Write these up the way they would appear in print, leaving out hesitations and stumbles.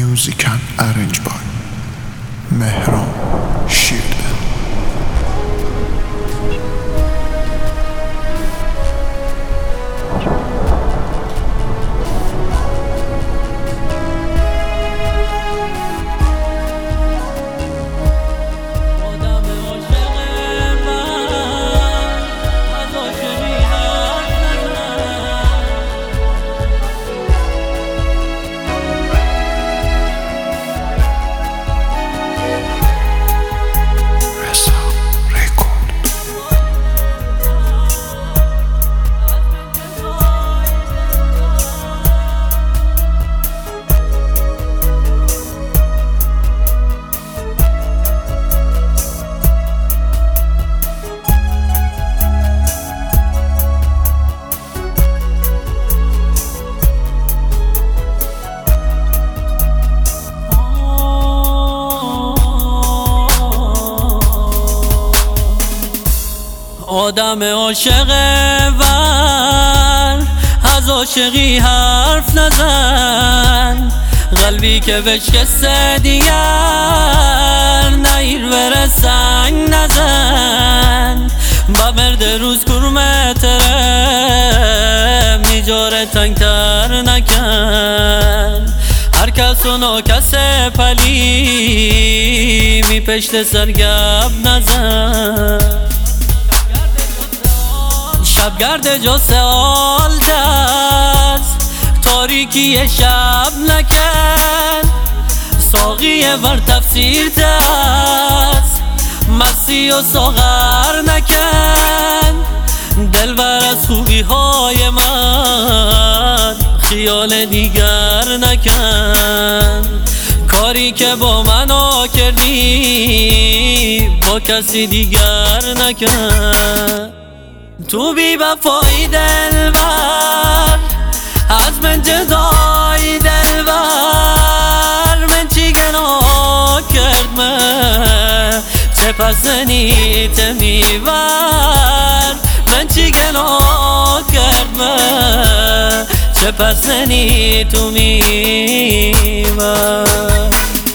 Music and arranged by Mehram Shirde. آدم عاشق ور از عاشقی حرف نزن، قلبی که بشکسته دیگر نیر بره سنگ نزن. با مرد روز کرمتره میجاره تنگتر نکن، هر کس و ناکس پلی می پشت سرگب نزن. شبگرد جو سال جست تاریکی شب نکن، ساقی ور تفسیر تست مستی و ساغر نکن. دلبر از خوبی های من خیال دیگر نکن، کاری که با من کردی با کسی دیگر نکن. تو بی وفایی دلبر از من جدایی دلبر، من چی گناه کردم چه پسنی تمیور، من چی گناه کردم چه پسنی تو میور.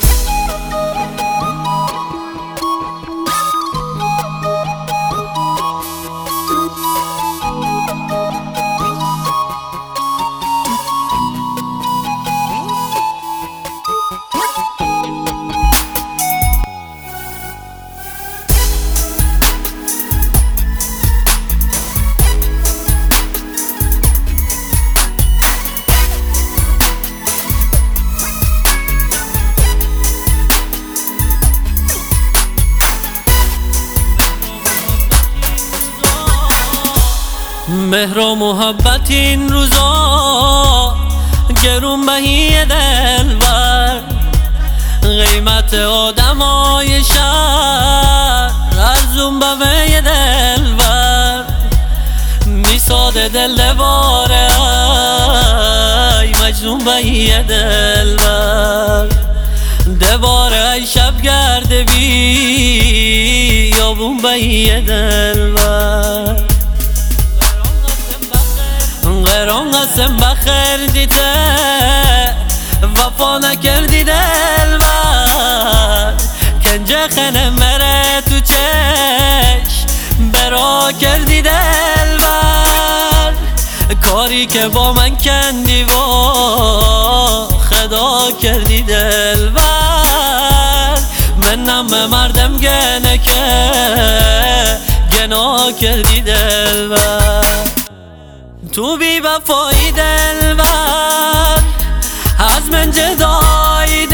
مهر و محبت این روزا گرون بهی دلبر، قیمت آدمای شهر ارزون به دلبر. میساده دل دواره ای مجنون بهی دلبر، دواره ای شبگرد بی یابون بهی دلبر. غیران قسم بخیر دیته وفا نکردی دلبر، کنجه خنه مره تو چش برا کردی دلبر. کاری که با من کندی و خدا کردی دلبر، منم مردم گنه که گناه کردی دلبر. تو بی وفایی دلبر از من جدایی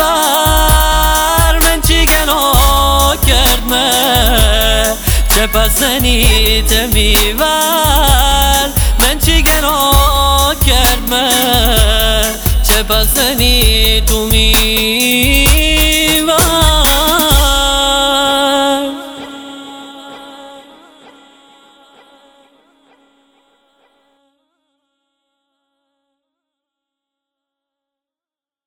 دلبر، من چی گناه کردم چه پسنی تمیور، من چی گناه کردم چه پسنی تو می